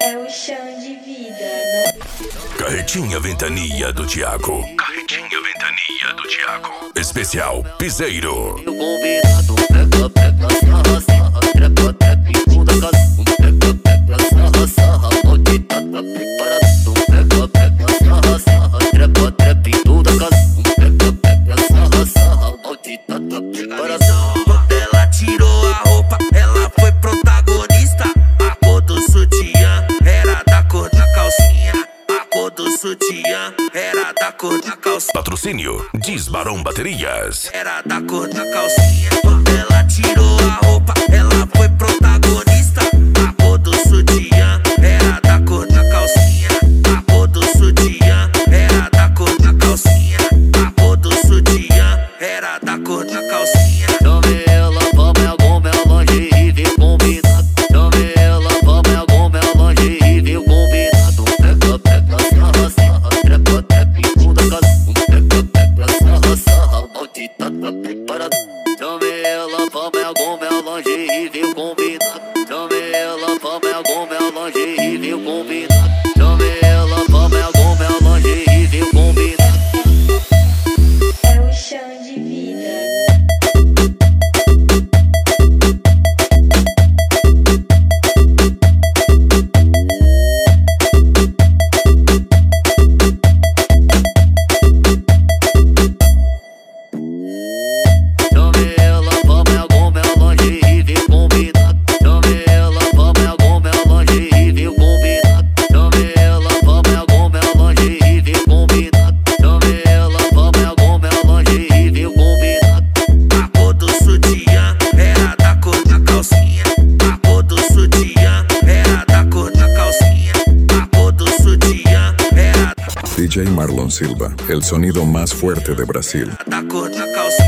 É o chão de vida, né? Carretinha Ventania do Thiago. Carretinha Ventania do Thiago. Especial Piseiro. O convidado pega, pega, sarra, sarra, trepa, trepa em toda casa. Pega, pega, sarra, sarra, onde tá preparado. Pega, pega, sarra, sarra, trepa, trepa em toda casa. Pega, pega, sarra, sarra, onde tá preparado. Quando ela tirou a roupa, ela foi protagonista. A cor do sutiã era da cor da calcinha. A cor do sutiã era da cor da calcinha. Patrocínio Disbarão Baterias. Era da cor da calcinha. Quando ela tirou a roupa, ela foi protagonista. A cor do sutiã era da cor da calcinha. A cor do sutiã era da cor da calcinha. A cor do sutiã era da cor da calcinha. Chame ela, vamos é como é longe e vem combinado. Chame ela, vamos é como é longe e vem combinado. Pega, pega, sarra, sarra, trepa, trepa em toda casa. Pega, pega, sarra, sarra, onde tá preparado. Chame ela, vamos é como é longe e vem combinado. Chame ela, vamos é como é longe e vem combinado. Chame ela, vamos é como é longe e vem combinado. É o chão de vida, né? Chame ela, vamos é como é longe e vem combinado. Chame ela, vamos é como é longe e vem combinado. Chame ela, vamos é como é longe e vem combinado. Chame ela, vamos é como é longe e vem combinado. A cor do sutiã era da cor da calcinha. A cor do sutiã era da cor da calcinha. A cor do sutiã era DJ Marlon Silva, el sonido más fuerte de Brasil. da cor da calcinha.